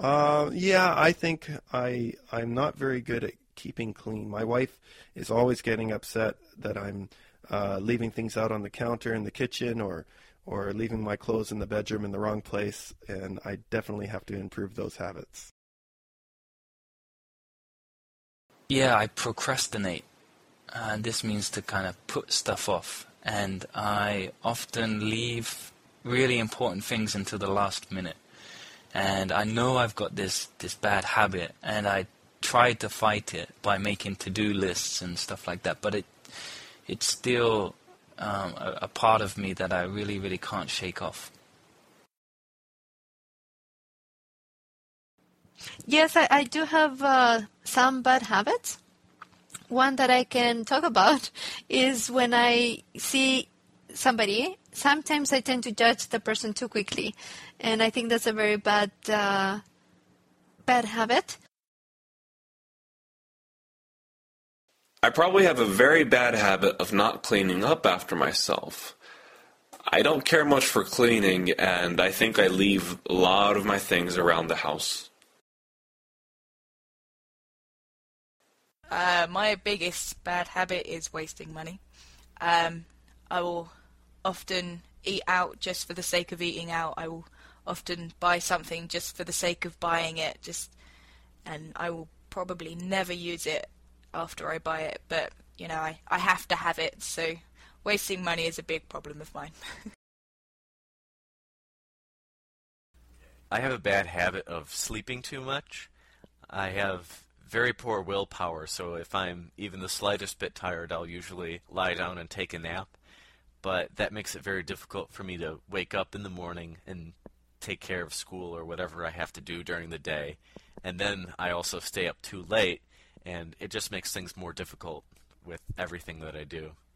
Yeah, I think I'm not very good at keeping clean. My wife is always getting upset that I'm leaving things out on the counter in the kitchen or leaving my clothes in the bedroom in the wrong place, and I definitely have to improve those habits. Yeah, I procrastinate. This means to kind of put stuff off, and I often leave really important things until the last minute. And I know I've got this bad habit, and I try to fight it by making to-do lists and stuff like that. But it's still a part of me that I really, really can't shake off. Yes, I do have some bad habits. One that I can talk about is when I see somebody, sometimes I tend to judge the person too quickly. And I think that's a very bad habit. I probably have a very bad habit of not cleaning up after myself. I don't care much for cleaning, and I think I leave a lot of my things around the house. My biggest bad habit is wasting money. I will often eat out just for the sake of eating out. I will often buy something just for the sake of buying it, and I will probably never use it after I buy it, but I have to have it, so wasting money is a big problem of mine. I have a bad habit of sleeping too much. I have very poor willpower, so if I'm even the slightest bit tired, I'll usually lie down and take a nap. But that makes it very difficult for me to wake up in the morning and take care of school or whatever I have to do during the day. And then I also stay up too late, and it just makes things more difficult with everything that I do.